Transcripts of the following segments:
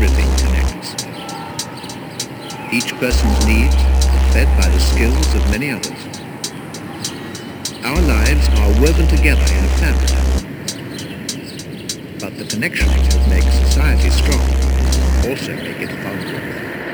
everything connects. Each person's needs are fed by the skills of many others. Our lives are woven together in a fabric. But the connections that make society strong also make it vulnerable.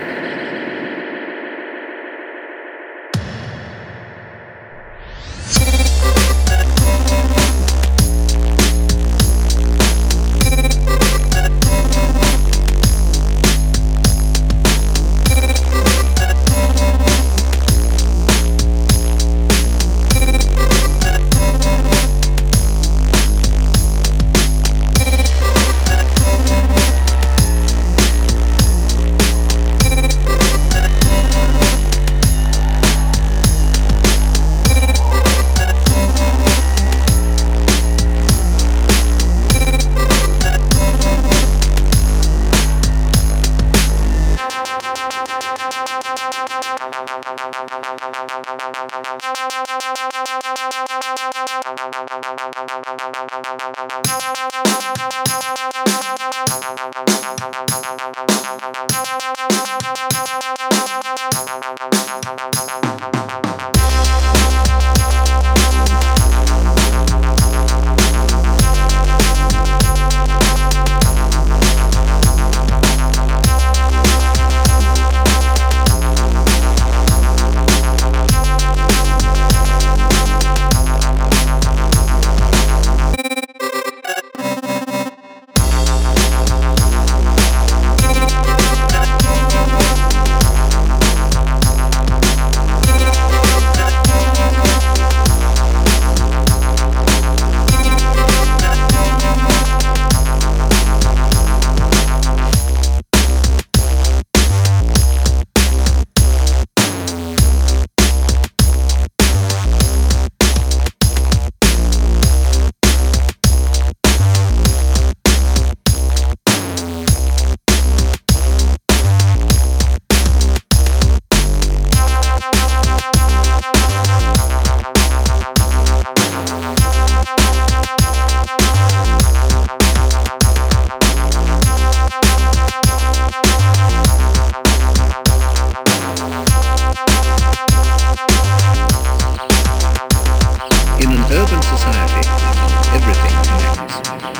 Urban society, everything connects.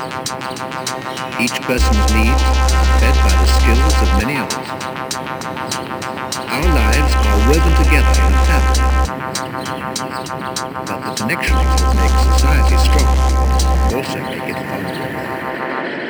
Each person's needs are fed by the skills of many others. Our lives are woven together in a fabric. But the connections that make society strong also make it vulnerable.